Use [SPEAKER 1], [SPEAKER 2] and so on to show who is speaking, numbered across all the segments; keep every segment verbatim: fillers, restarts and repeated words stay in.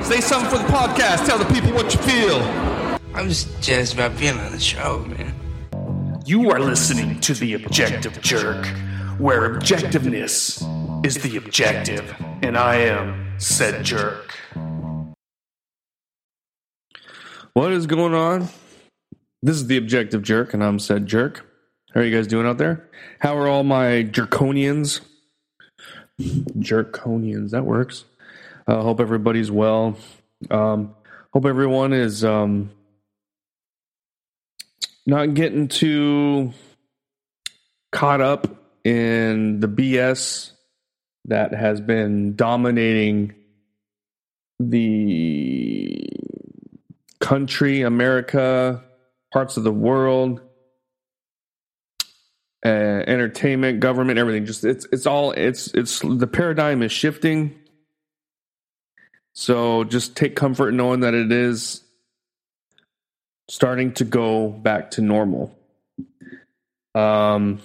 [SPEAKER 1] Say something for the podcast. Tell the people what you feel.
[SPEAKER 2] I'm just jazzed about being on the show, man.
[SPEAKER 3] You are listening to The Objective Jerk, where objectiveness is the objective, and I am said jerk.
[SPEAKER 4] What is going on? This is The Objective Jerk, and I'm said jerk. How are you guys doing out there? How are all my jerkonians? Jerkonians, that works. I uh, hope everybody's well. Um, hope everyone is um, not getting too caught up in the B S that has been dominating the country, America, parts of the world, uh, entertainment, government, everything. Just it's it's all it's it's the paradigm is shifting. So just take comfort in knowing that it is starting to go back to normal. Um,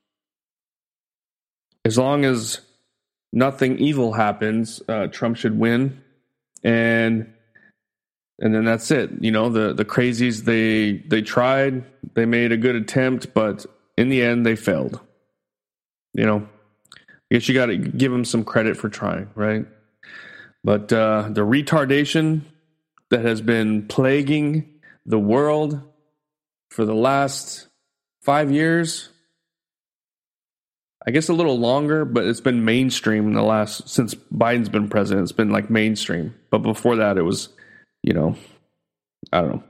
[SPEAKER 4] as long as nothing evil happens, uh, Trump should win, and and then that's it. You know, the the crazies they they tried, they made a good attempt, but in the end they failed. You know, I guess you got to give them some credit for trying, right? But uh, the retardation that has been plaguing the world for the last five years, I guess a little longer, but it's been mainstream in the last, since Biden's been president, it's been like mainstream. But before that, it was, you know, I don't know.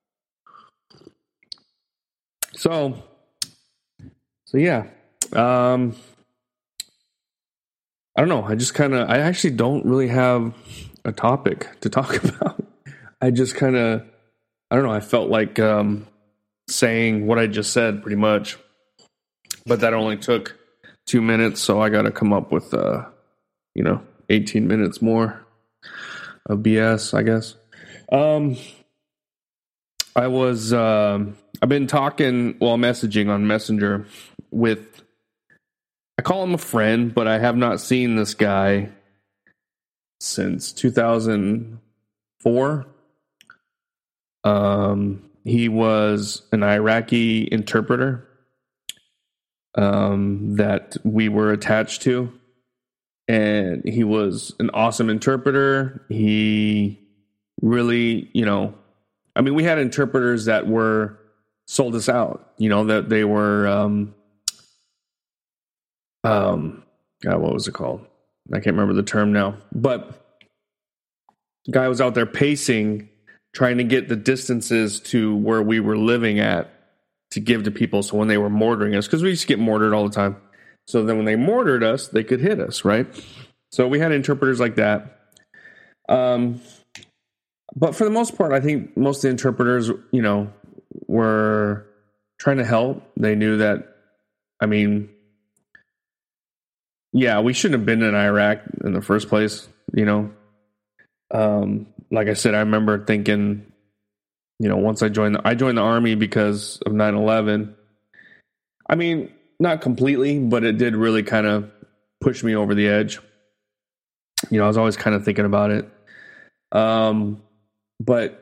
[SPEAKER 4] So, so yeah. Um, I don't know. I just kind of, I actually don't really have a topic to talk about. I just kind of, I don't know. I felt like um, saying what I just said pretty much, but that only took two minutes. So I got to come up with, uh, you know, eighteen minutes more of B S, I guess. Um, I was, um, I've been talking, well, messaging on Messenger with, I call him a friend, but I have not seen this guy since two thousand four. Um, he was an Iraqi interpreter um, that we were attached to. And he was an awesome interpreter. He really, you know, I mean, we had interpreters that were sold us out, you know, that they were, um, Um, God, what was it called? I can't remember the term now. But the guy was out there pacing, trying to get the distances to where we were living at to give to people. So when they were mortaring us, because we used to get mortared all the time. So then when they mortared us, they could hit us, right? So we had interpreters like that. Um, but for the most part, I think most of the interpreters, you know, were trying to help. They knew that, I mean, yeah, we shouldn't have been in Iraq in the first place, you know. Um, like I said, I remember thinking, you know, once I joined, the, I joined the Army because of nine eleven. I mean, not completely, but it did really kind of push me over the edge. You know, I was always kind of thinking about it. Um, but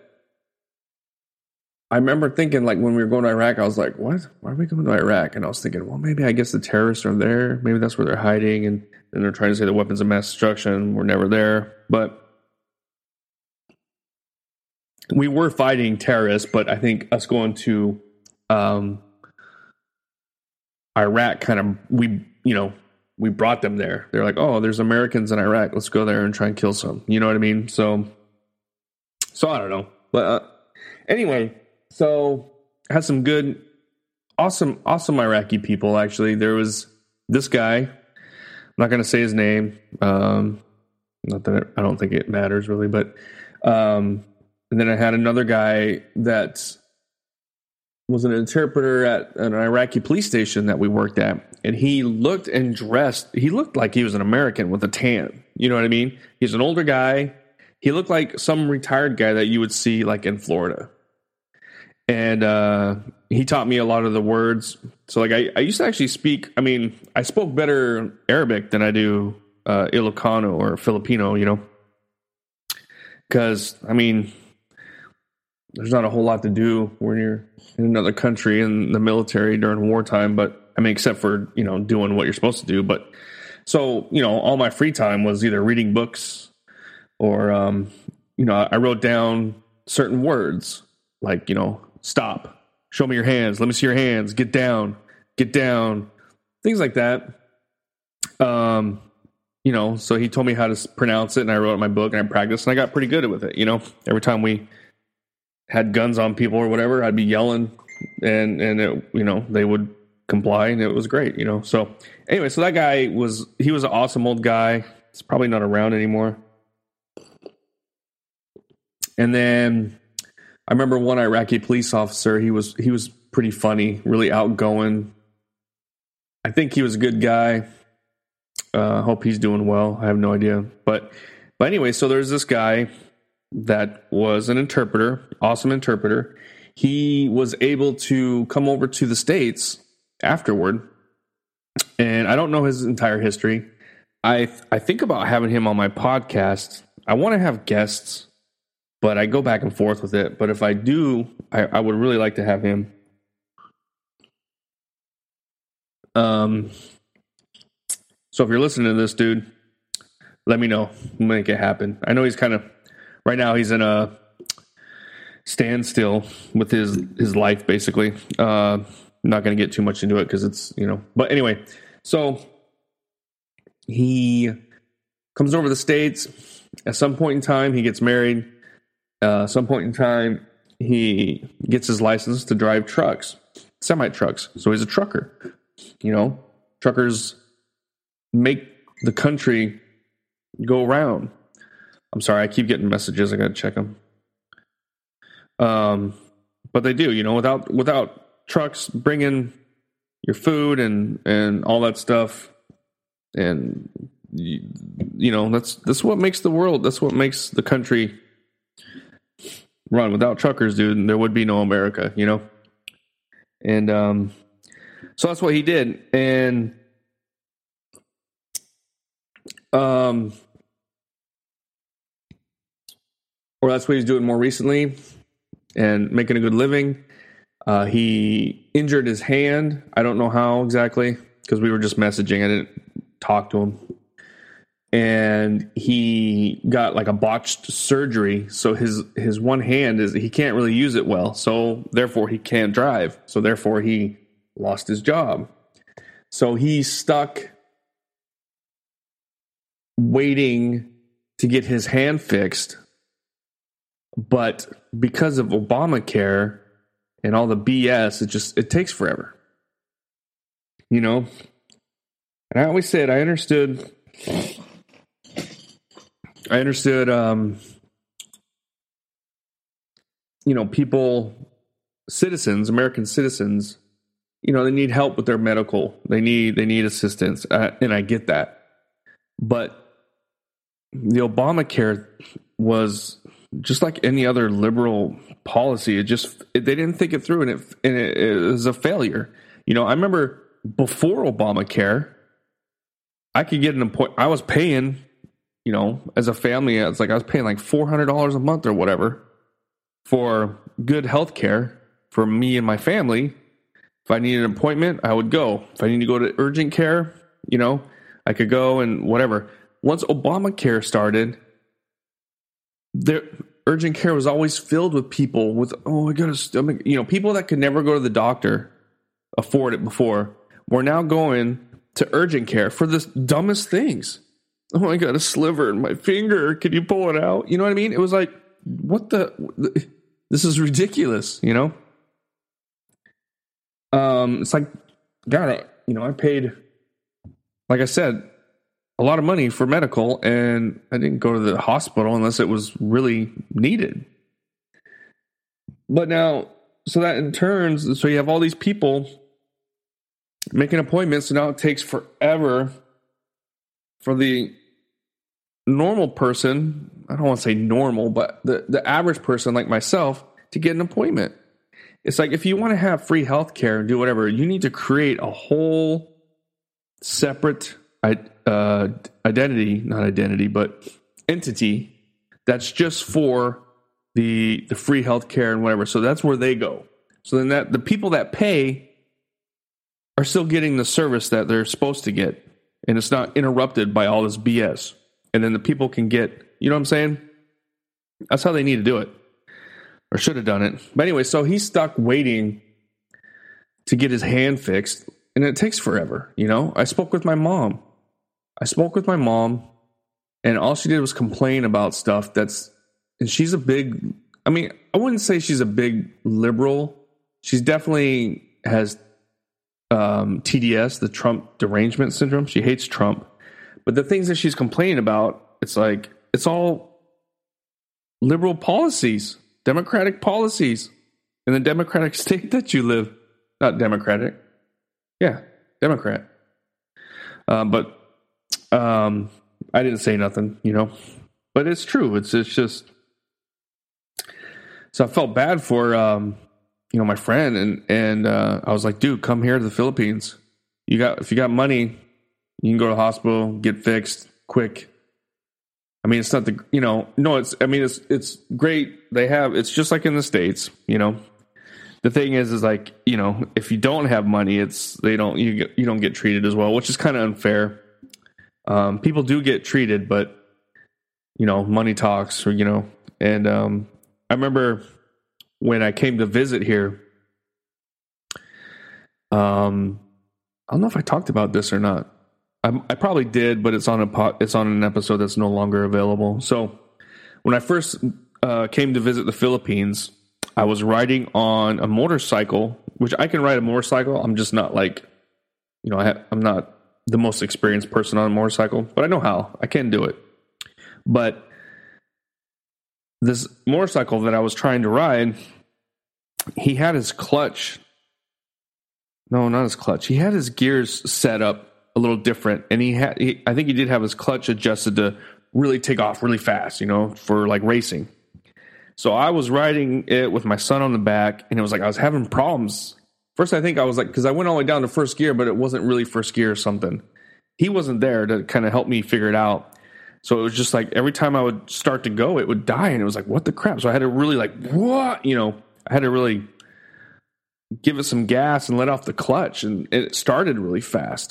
[SPEAKER 4] I remember thinking, like, when we were going to Iraq, I was like, what? Why are we going to Iraq? And I was thinking, well, maybe I guess the terrorists are there. Maybe that's where they're hiding. And then they're trying to say the weapons of mass destruction were never there. But we were fighting terrorists. But I think us going to um, Iraq kind of, we, you know, we brought them there. They're like, oh, there's Americans in Iraq. Let's go there and try and kill some. You know what I mean? So, so I don't know. But uh, anyway. So I had some good, awesome, awesome Iraqi people, actually. There was this guy. I'm not going to say his name. Um, not that it, I don't think it matters really. But um, and then I had another guy that was an interpreter at an Iraqi police station that we worked at. And he looked and dressed. He looked like he was an American with a tan. You know what I mean? He's an older guy. He looked like some retired guy that you would see like in Florida. And uh, he taught me a lot of the words. So, like, I, I used to actually speak, I mean, I spoke better Arabic than I do uh, Ilocano or Filipino, you know. because, I mean, there's not a whole lot to do when you're in another country in the military during wartime, but I mean, except for, you know, doing what you're supposed to do. But so, you know, all my free time was either reading books or, um, you know, I wrote down certain words like, you know, stop, show me your hands, let me see your hands, get down, get down, things like that. Um, you know, so he told me how to pronounce it, and I wrote it in my book, and I practiced, and I got pretty good with it. You know, every time we had guns on people or whatever, I'd be yelling, and and it, you know, they would comply, and it was great. You know, so anyway, so that guy was he was an awesome old guy. He's probably not around anymore. And then I remember one Iraqi police officer. He was he was pretty funny, really outgoing. I think he was a good guy. Uh, hope he's doing well. I have no idea. But but anyway, so there's this guy that was an interpreter, awesome interpreter. He was able to come over to the States afterward. And I don't know his entire history. I I think about having him on my podcast. I want to have guests, but I go back and forth with it. But if I do, I, I would really like to have him. Um. So if you're listening to this, dude, let me know. We'll make it happen. I know he's kind of, right now he's in a standstill with his, his life, basically. Uh, I'm not going to get too much into it because it's, you know. But anyway, so he comes over to the States. At some point in time, he gets married. Uh, at some point in time, he gets his license to drive trucks, semi-trucks. So he's a trucker. You know, truckers make the country go around. I'm sorry, I keep getting messages. I got to check them. Um, but they do, you know, without without trucks bringing your food and and all that stuff, and you, you know, that's that's what makes the world. That's what makes the country run. Without truckers, dude, there would be no America, you know. And um, so that's what he did, and. Um, or that's what he's doing more recently and making a good living. Uh, he injured his hand. I don't know how exactly because we were just messaging. I didn't talk to him. And he got like a botched surgery. So his, his one hand is, he can't really use it well. So therefore he can't drive. So therefore he lost his job. So he's stuck waiting to get his hand fixed, but because of Obamacare and all the B S, it just it takes forever, you know. And I always said I understood. I understood, um, you know, people, citizens, American citizens, you know, they need help with their medical. They need they need assistance, uh, and I get that, but the Obamacare was just like any other liberal policy. It just it, they didn't think it through, and it and it, it was a failure. You know, I remember before Obamacare, I could get an appointment. I was paying, you know, as a family, it's like I was paying like four hundred dollars a month or whatever for good health care for me and my family. If I needed an appointment, I would go. If I need to go to urgent care, you know, I could go and whatever. Once Obamacare started, their urgent care was always filled with people with, oh, I got a stomach, you know, people that could never go to the doctor, afford it before, were now going to urgent care for the dumbest things. Oh, I got a sliver in my finger. Can you pull it out? You know what I mean? It was like, what the, this is ridiculous, you know? Um, it's like, God, you know, I paid, like I said, a lot of money for medical, and I didn't go to the hospital unless it was really needed. But now, so that in turns, so you have all these people making appointments, and now it takes forever for the normal person, I don't want to say normal, but the, the average person like myself to get an appointment. It's like if you want to have free health care and do whatever, you need to create a whole separate uh, identity, not identity, but entity that's just for the the free healthcare and whatever. So that's where they go. So then that the people that pay are still getting the service that they're supposed to get, and it's not interrupted by all this B S. And then the people can get, you know what I'm saying? That's how they need to do it, or should have done it. But anyway, so he's stuck waiting to get his hand fixed, and it takes forever. You know, I spoke with my mom. I spoke with my mom, and all she did was complain about stuff that's, and she's a big, I mean, I wouldn't say she's a big liberal. She's definitely has um, T D S, the Trump derangement syndrome. She hates Trump. But the things that she's complaining about, it's like, it's all liberal policies, Democratic policies in the Democratic state that you live. Not Democratic. Yeah, Democrat. Uh, but um, I didn't say nothing, you know. But it's true. It's it's just. So I felt bad for um, you know, my friend, and and uh, I was like, dude, come here to the Philippines. You got if you got money, you can go to the hospital, get fixed quick. I mean, it's not the you know no, it's I mean it's it's great. They have it's just like in the States, you know. The thing is, is like, you know, if you don't have money, it's they don't you get, you don't get treated as well, which is kind of unfair. Um, people do get treated, but you know, money talks, or you know. And um, I remember when I came to visit here. Um, I don't know if I talked about this or not. I, I probably did, but it's on a pot, it's on an episode that's no longer available. So when I first uh, came to visit the Philippines, I was riding on a motorcycle, which I can ride a motorcycle. I'm just not like, you know, I ha- I'm not the most experienced person on a motorcycle, but I know how. I can do it. But this motorcycle that I was trying to ride, he had his clutch. No, not his clutch. He had his gears set up a little different. And he had, he, I think he did have his clutch adjusted to really take off really fast, you know, for like racing. So I was riding it with my son on the back, and it was like I was having problems. First, I think I was like, because I went all the way down to first gear, but it wasn't really first gear or something. He wasn't there to kind of help me figure it out. So it was just like every time I would start to go, it would die, and it was like, what the crap? So I had to really like, what? You know, I had to really give it some gas and let off the clutch, and it started really fast.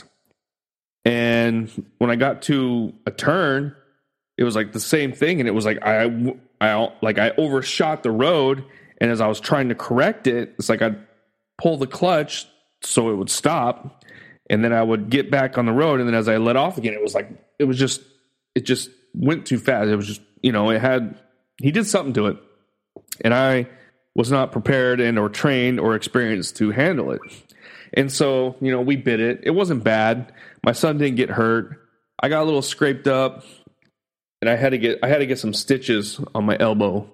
[SPEAKER 4] And when I got to a turn, it was like the same thing, and it was like I, I like I overshot the road, and as I was trying to correct it, it's like I'd pull the clutch so it would stop, and then I would get back on the road, and then as I let off again, it was like it was just it just went too fast. It was just, you know, it had he did something to it, and I was not prepared and or trained or experienced to handle it. And so, you know, we bit it. It wasn't bad. My son didn't get hurt. I got a little scraped up. And I had to get I had to get some stitches on my elbow.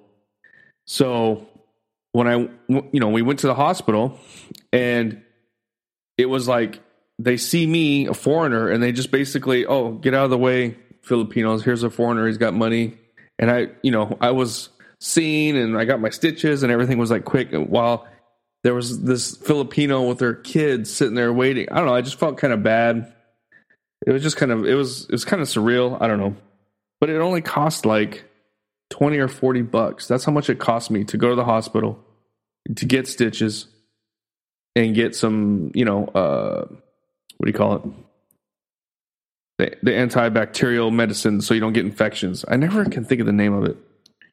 [SPEAKER 4] So when I, you know, we went to the hospital, and it was like they see me, a foreigner, and they just basically, oh, get out of the way, Filipinos. Here's a foreigner. He's got money. And I, you know, I was seen, and I got my stitches, and everything was like quick. While there was this Filipino with their kids sitting there waiting. I don't know. I just felt kind of bad. It was just kind of it was it was kind of surreal. I don't know. But it only cost like twenty or forty bucks. That's how much it cost me to go to the hospital, to get stitches, and get some, you know, uh, what do you call it? The, the antibacterial medicine so you don't get infections. I never can think of the name of it.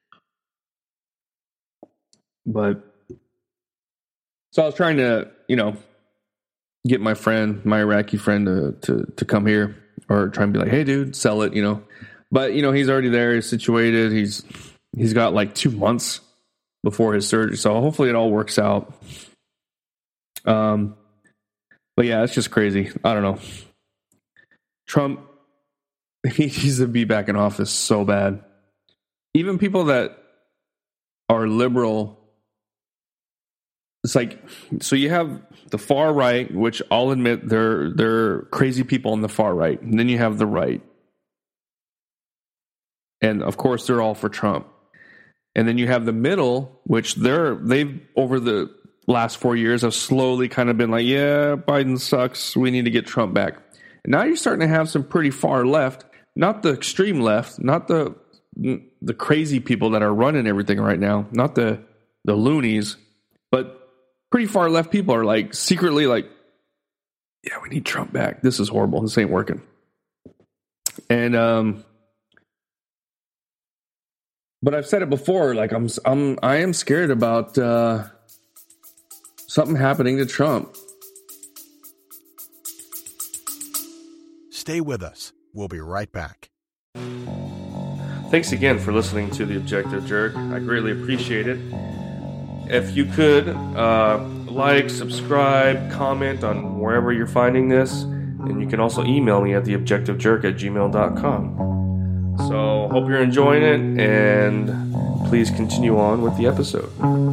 [SPEAKER 4] But, so I was trying to, you know, get my friend, my Iraqi friend to, to, to come here, or try and be like, hey, dude, sell it, you know. But, you know, he's already there. He's situated. He's he's got like two months before his surgery. So hopefully it all works out. Um, But yeah, it's just crazy. I don't know. Trump, he needs to be back in office so bad. Even people that are liberal, it's like, so you have the far right, which I'll admit they're they're crazy people on the far right. And then you have the right. And of course, they're all for Trump. And then you have the middle, which they're they've over the last four years have slowly kind of been like, yeah, Biden sucks. We need to get Trump back. And now you're starting to have some pretty far left, not the extreme left, not the the crazy people that are running everything right now, not the the loonies, but pretty far left people are like secretly like, yeah, we need Trump back. This is horrible. This ain't working. And um, but I've said it before. Like I'm, I'm, I am scared about uh, something happening to Trump.
[SPEAKER 5] Stay with us. We'll be right back.
[SPEAKER 3] Thanks again for listening to The Objective Jerk. I greatly appreciate it. If you could uh, like, subscribe, comment on wherever you're finding this, and you can also email me at the objective jerk at gmail dot com. So, hope you're enjoying it, and please continue on with the episode.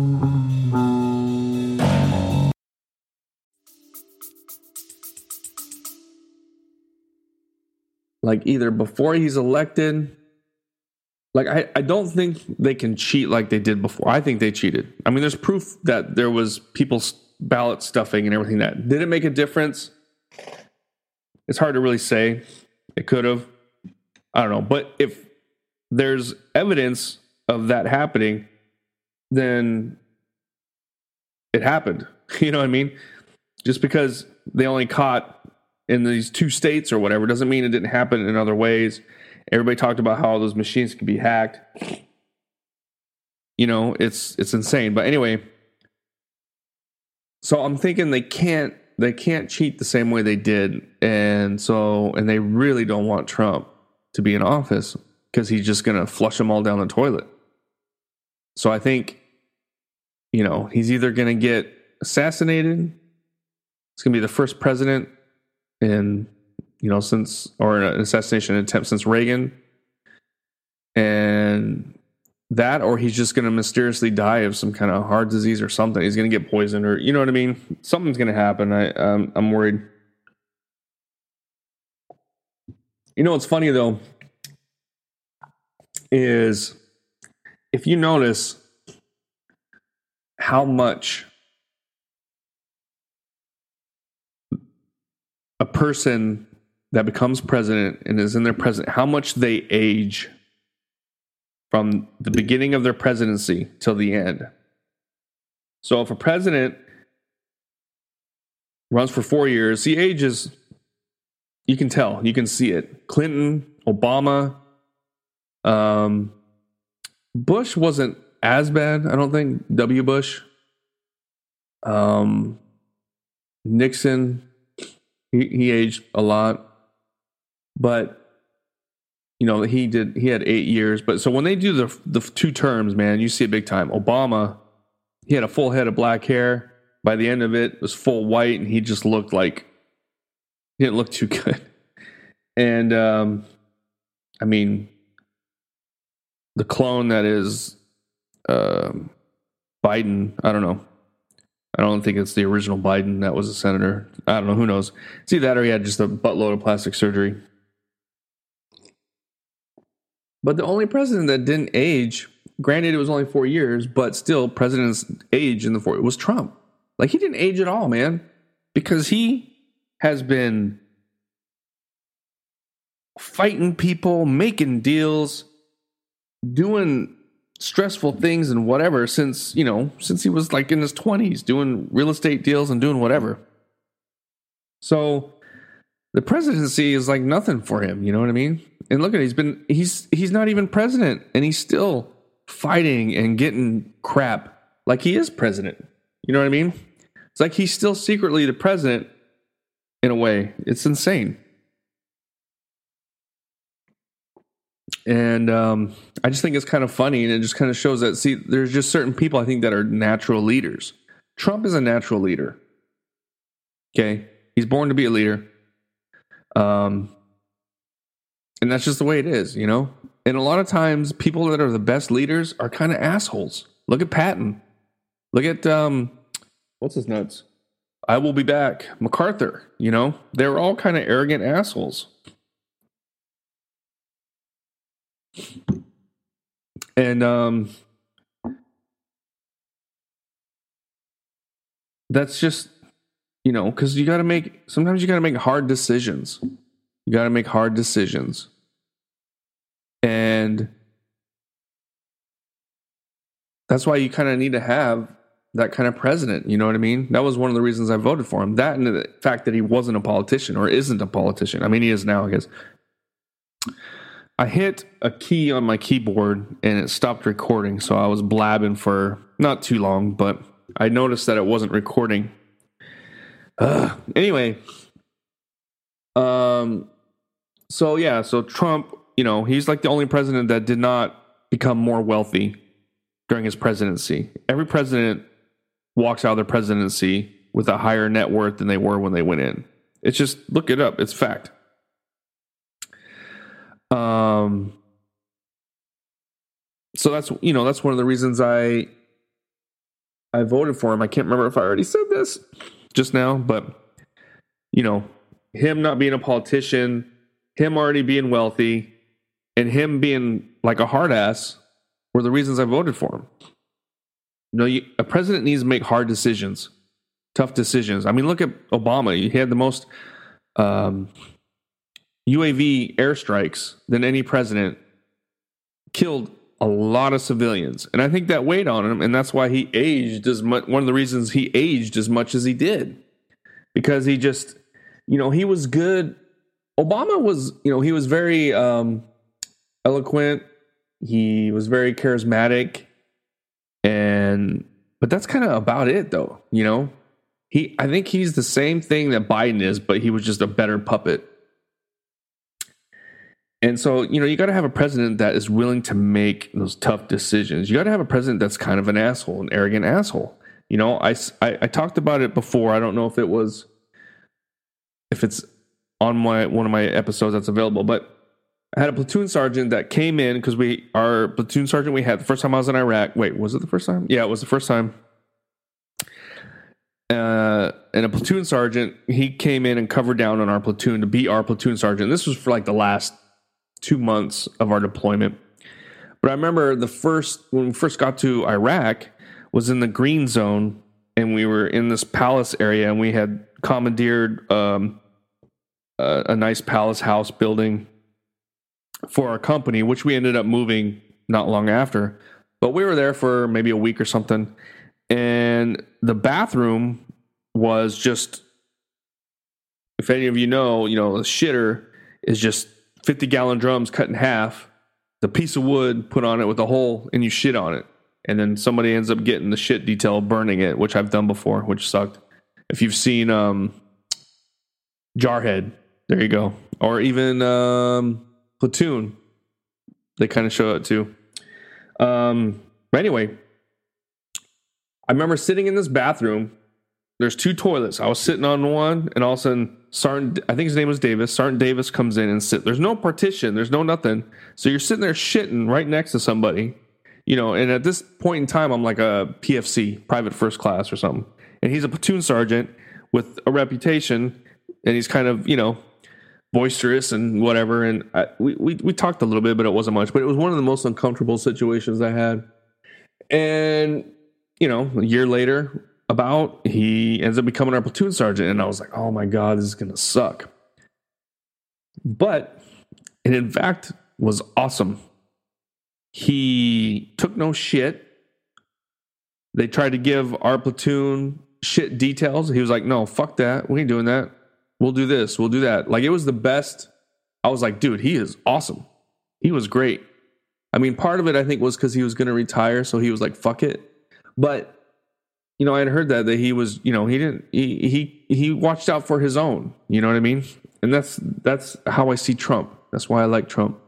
[SPEAKER 4] Like either before he's elected, like I, I don't think they can cheat like they did before. I think they cheated. I mean, there's proof that there was people's ballot stuffing and everything. That did it make a difference? It's hard to really say. It could have. I don't know. But if there's evidence of that happening, then it happened. You know what I mean? Just because they only caught in these two states or whatever doesn't mean it didn't happen in other ways. Everybody talked about how those machines could be hacked. You know, it's it's insane. But anyway, so I'm thinking they can't they can't cheat the same way they did, and so and they really don't want Trump to be in office because he's just going to flush them all down the toilet. So I think, you know, he's either going to get assassinated. It's going to be the first president in, you know, since, or an assassination attempt since Reagan. And that, or he's just going to mysteriously die of some kind of heart disease or something. He's going to get poisoned, or, you know what I mean? Something's going to happen. I, um, I'm worried. You know what's funny, though, is if you notice how much a person that becomes president and is in their president, how much they age from the beginning of their presidency till the end. So if a president runs for four years, he ages, you can tell, you can see it. Clinton, Obama, um, Bush wasn't as bad, I don't think. W. Bush, um, Nixon, he, he aged a lot, but you know he did. He had eight years, but so when they do the the two terms, man, you see it big time. Obama, he had a full head of black hair. By the end of it, it was full white, and he just looked like he didn't look too good. And um, I mean, the clone that is um, Biden, I don't know. I don't think it's the original Biden that was a senator. I don't know. Who knows? It's either that or he had just a buttload of plastic surgery. But the only president that didn't age, granted it was only four years, but still president's age in the four, it was Trump. Like he didn't age at all, man. Because he has been fighting people, making deals, doing stressful things and whatever since, you know, since he was like in his twenties, doing real estate deals and doing whatever. So the presidency is like nothing for him, you know what I mean? And look at it, he's been he's he's not even president and he's still fighting and getting crap like he is president. You know what I mean? It's like he's still secretly the president in a way. It's insane. And um, I just think it's kind of funny, and it just kind of shows that, see, there's just certain people I think that are natural leaders. Trump is a natural leader. Okay? He's born to be a leader. Um, and that's just the way it is, you know? And a lot of times, people that are the best leaders are kind of assholes. Look at Patton. Look at, um, what's his nuts? I Will Be Back. MacArthur, you know? They were all kind of arrogant assholes. And um, that's just, you know, because you got to make, sometimes you got to make hard decisions. You got to make hard decisions. And that's why you kind of need to have that kind of president. You know what I mean? That was one of the reasons I voted for him. That and the fact that he wasn't a politician or isn't a politician. I mean, he is now, I guess. I hit a key on my keyboard and it stopped recording. So I was blabbing for not too long, but I noticed that it wasn't recording. Uh, anyway. Um, so yeah, so Trump, you know, he's like the only president that did not become more wealthy during his presidency. Every president walks out of their presidency with a higher net worth than they were when they went in. It's just, look it up. It's fact. Um, so that's, you know, that's one of the reasons I, I voted for him. I can't remember if I already said this just now, but you know, him not being a politician, him already being wealthy, and him being like a hard ass were the reasons I voted for him. You know, you, a president needs to make hard decisions, tough decisions. I mean, look at Obama. He had the most um, U A V airstrikes than any president, killed a lot of civilians. And I think that weighed on him, and that's why he aged as much. One of the reasons he aged as much as he did, because he just, you know, he was good. Obama was, you know, he was very um, eloquent. He was very charismatic. And, but that's kind of about it, though. You know, he, I think he's the same thing that Biden is, but he was just a better puppet. And so, you know, you got to have a president that is willing to make those tough decisions. You got to have a president that's kind of an asshole, an arrogant asshole. You know, I, I, I talked about it before. I don't know if it was, if it's on my one of my episodes that's available, but I had a platoon sergeant that came in because we, our platoon sergeant we had the first time I was in Iraq. Wait, was it the first time? Yeah, it was the first time. Uh, and a platoon sergeant, he came in and covered down on our platoon to be our platoon sergeant. This was for like the last two months of our deployment. But I remember the first, when we first got to Iraq, was in the green zone, and we were in this palace area, and we had commandeered um, a, a nice palace house building for our company, which we ended up moving not long after. But we were there for maybe a week or something, and the bathroom was just, if any of you know, you know, the shitter is just fifty gallon drums cut in half, the piece of wood put on it with a hole, and you shit on it. And then somebody ends up getting the shit detail, burning it, which I've done before, which sucked. If you've seen um, Jarhead, there you go. Or even um, Platoon, they kind of show it too. Um, but anyway, I remember sitting in this bathroom. There's two toilets. I was sitting on one, and all of a sudden, Sergeant, I think his name was Davis. Sergeant Davis comes in and sits. There's no partition. There's no nothing. So you're sitting there shitting right next to somebody, you know. And at this point in time, I'm like a P F C, private first class or something. And he's a platoon sergeant with a reputation, and he's kind of, you know, boisterous and whatever. And I, we, we we talked a little bit, but it wasn't much. But it was one of the most uncomfortable situations I had. And you know, a year later, about, he ends up becoming our platoon sergeant, and I was like, oh my God, this is going to suck. But it in fact was awesome. He took no shit. They tried to give our platoon shit details. He was like, no, fuck that. We ain't doing that. We'll do this. We'll do that. Like, it was the best. I was like, dude, he is awesome. He was great. I mean, part of it, I think, was because he was going to retire, so he was like, fuck it. But you know, I had heard that that he was, you know, he didn't, he he he watched out for his own. You know what I mean? And that's that's how I see Trump. That's why I like Trump.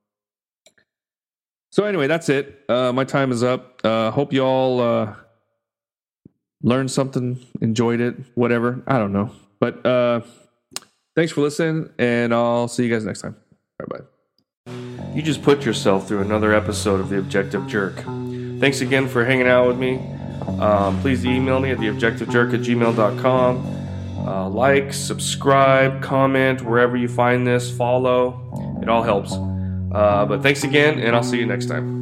[SPEAKER 4] So anyway, that's it. Uh, my time is up. Uh, hope you all uh, learned something, enjoyed it, whatever. I don't know, but uh, thanks for listening, and I'll see you guys next time. Bye bye.
[SPEAKER 3] You just put yourself through another episode of The Objective Jerk. Thanks again for hanging out with me. Um, please email me at the objective jerk at gmail dot com. Uh, like, subscribe, comment wherever you find this, follow. It all helps. Uh, but thanks again, and I'll see you next time.